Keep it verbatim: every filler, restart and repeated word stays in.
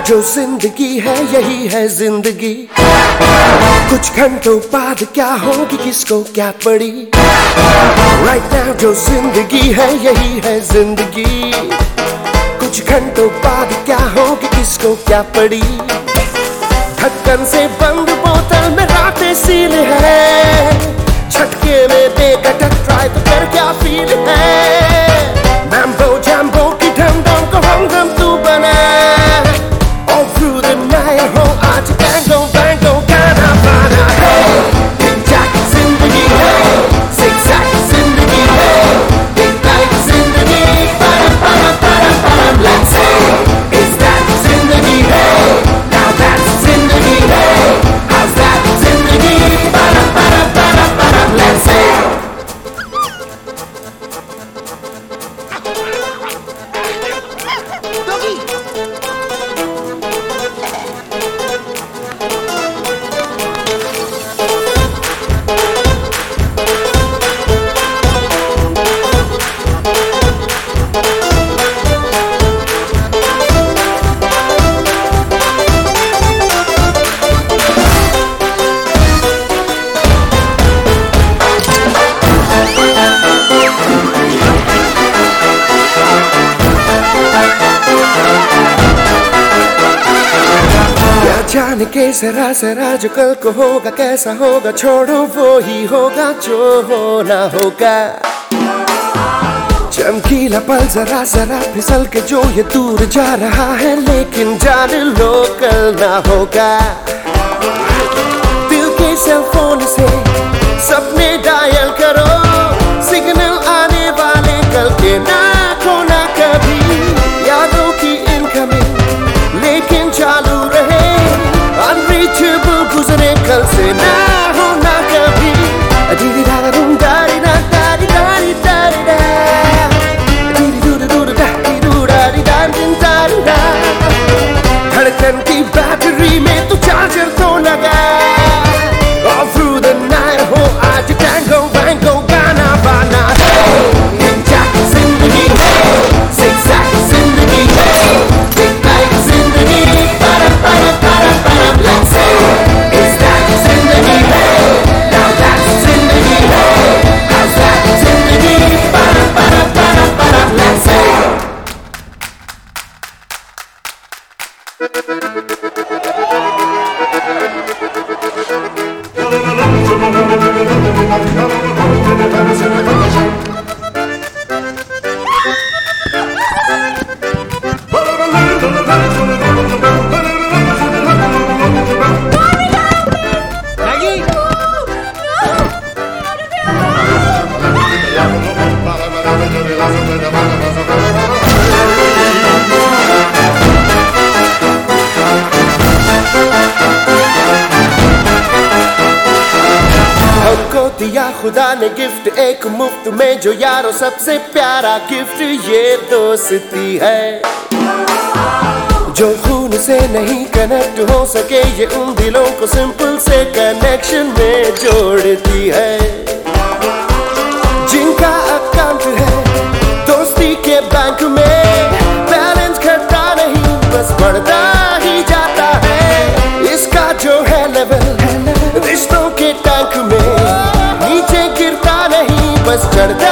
जो जिंदगी है यही है जिंदगी। कुछ घंटों बाद क्या होगी किसको क्या पड़ी। राइट नाउ जो जिंदगी है यही है जिंदगी। कुछ घंटों बाद क्या होगी किसको क्या पड़ी। ढक्कन से बंद बोतल में रातें सील है। झटके में बेकटक ट्राई तो कर क्या फील है। मैम्बो जैम्बो की ढम ढम को हमदम तू बना। All through the night हो आज बैंगो बैंगो गाना बाना है। टिक-टैक जिंदगी है, zig-zag जिंदगी है, टिक-टैक जिंदगी परम परम परम परम। Let's say is that जिंदगी है, now that's जिंदगी है, how's that जिंदगी परम परम परम परम। Let's say जान के जरा जरा जो कल को होगा कैसा होगा छोड़ो वो ही होगा जो होना होगा। चमकीला पल जरा जरा फिसल के जो ये दूर जा रहा है लेकिन जान लो कल ना होगा। दिल के सेल फोन से सपने डायल करो सिग्नल आने वाले कल के ना खोना कभी। यादों की इनकमिंग लेकिन चालू रहे अनरीचेबल गुजरे कल से ना होना कभी। दीदी दादा दूम दारी ना दारी दारी दारी दा दीदी दूर दूर दारी दूर दारी दारी दारी दा। धड़कन की बैटरी में तू चार्जर तो लगा। All through the night हो आज टैंगो वैंगो गाना बाना है। टिक-टैक जिंदगी है, zig-zag जिंदगी है, टिक-टैक जिंदगी परम परम परम परम। Let's say is that जिंदगी है, now that's जिंदगी है, how's that जिंदगी परम परम परम परम। Let's say हमको दिया खुदा ने गिफ्ट एक मुफ्त में जो यारो सबसे प्यारा गिफ्ट ये दोस्ती है। जो खून से नहीं कनेक्ट हो सके ये उन दिलों को सिंपल से कनेक्शन में जोड़ती है। जिनका अकाउंट है दोस्ती के बैंक में बैलेंस घटता नहीं बस बढ़ता ही जाता है। इसका जो है लेवल रिश्तों के टैंक में नीचे गिरता नहीं बस चढ़ता